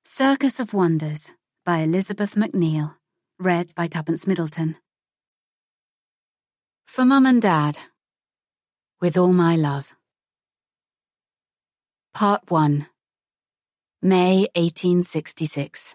Circus of Wonders by Elizabeth MacNeil, read by Tuppence Middleton. For Mum and Dad, with all my love. Part 1. May 1866.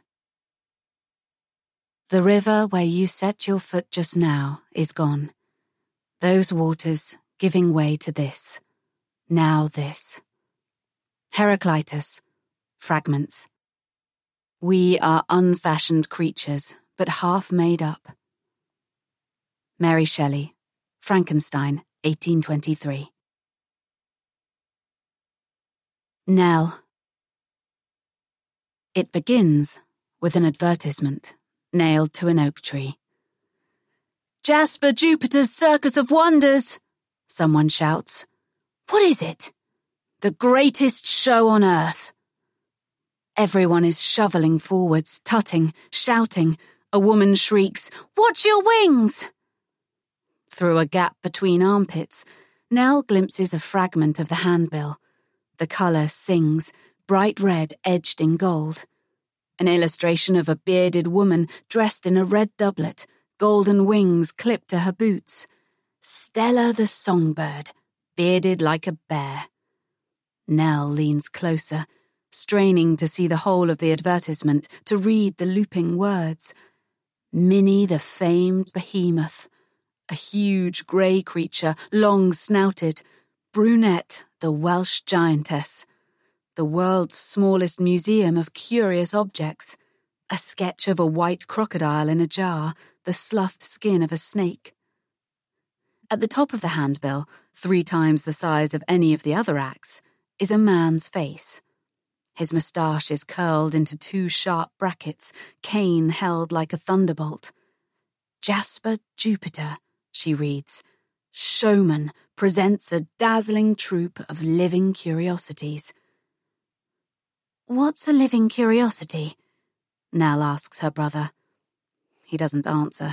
The river where you set your foot just now is gone. Those waters giving way to this. Now this. Heraclitus. Fragments. We are unfashioned creatures, but half made up. Mary Shelley. Frankenstein, 1823. Nell. It begins with an advertisement nailed to an oak tree. Jasper Jupiter's Circus of Wonders, someone shouts. What is it? The greatest show on earth. Everyone is shoveling forwards, tutting, shouting. A woman shrieks, "Watch your wings!" Through a gap between armpits, Nell glimpses a fragment of the handbill. The colour sings, bright red edged in gold. An illustration of a bearded woman dressed in a red doublet, golden wings clipped to her boots. Stella the songbird, bearded like a bear. Nell leans closer, straining to see the whole of the advertisement, to read the looping words. Minnie the famed behemoth, a huge grey creature, long-snouted. Brunette, the Welsh giantess. The world's smallest museum of curious objects. A sketch of a white crocodile in a jar, the sloughed skin of a snake. At the top of the handbill, 3 times the size of any of the other acts, is a man's face. His moustache is curled into 2 sharp brackets, cane held like a thunderbolt. Jasper Jupiter, she reads. Showman presents a dazzling troupe of living curiosities. What's a living curiosity? Nell asks her brother. He doesn't answer.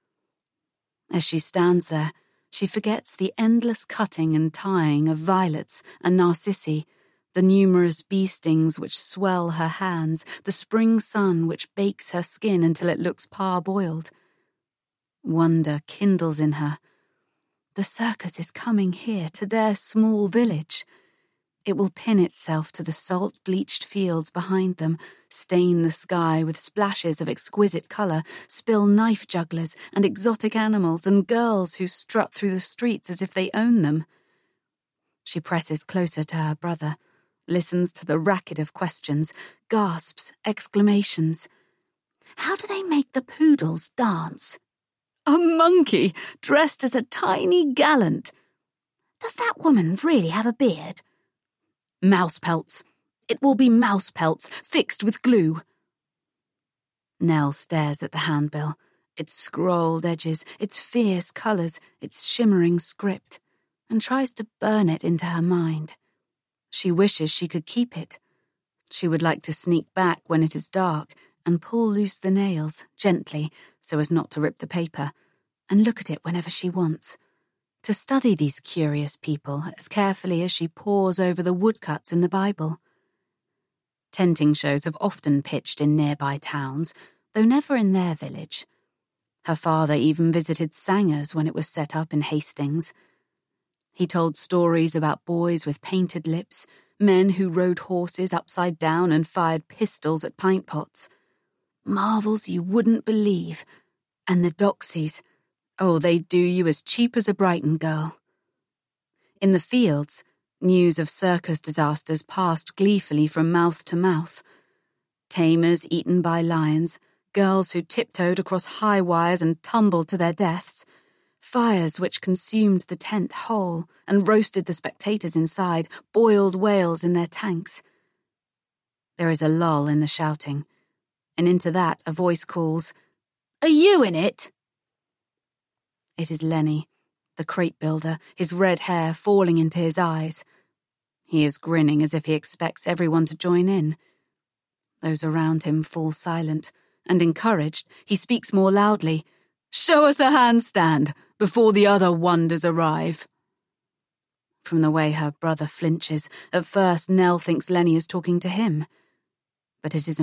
As she stands there, she forgets the endless cutting and tying of violets and narcissi, the numerous bee stings which swell her hands, the spring sun which bakes her skin until it looks parboiled. Wonder kindles in her. The circus is coming here to their small village. It will pin itself to the salt-bleached fields behind them, stain the sky with splashes of exquisite colour, spill knife jugglers and exotic animals and girls who strut through the streets as if they own them. She presses closer to her brother, listens to the racket of questions, gasps, exclamations. How do they make the poodles dance? A monkey dressed as a tiny gallant. Does that woman really have a beard? Mouse pelts. It will be mouse pelts, fixed with glue. Nell stares at the handbill, its scrolled edges, its fierce colours, its shimmering script, and tries to burn it into her mind. She wishes she could keep it. She would like to sneak back when it is dark and pull loose the nails, gently, so as not to rip the paper, and look at it whenever she wants. To study these curious people as carefully as she pores over the woodcuts in the Bible. Tenting shows have often pitched in nearby towns, though never in their village. Her father even visited Sanger's when it was set up in Hastings. He told stories about boys with painted lips, men who rode horses upside down and fired pistols at pint pots. Marvels you wouldn't believe. And the doxies. Oh, they'd do you as cheap as a Brighton girl. In the fields, news of circus disasters passed gleefully from mouth to mouth. Tamers eaten by lions, girls who tiptoed across high wires and tumbled to their deaths, fires which consumed the tent whole and roasted the spectators inside, boiled whales in their tanks. There is a lull in the shouting, and into that a voice calls, "Are you in it?" It is Lenny, the crate builder, his red hair falling into his eyes. He is grinning as if he expects everyone to join in. Those around him fall silent, and encouraged, he speaks more loudly. "Show us a handstand before the other wonders arrive." From the way her brother flinches, at first Nell thinks Lenny is talking to him. But it is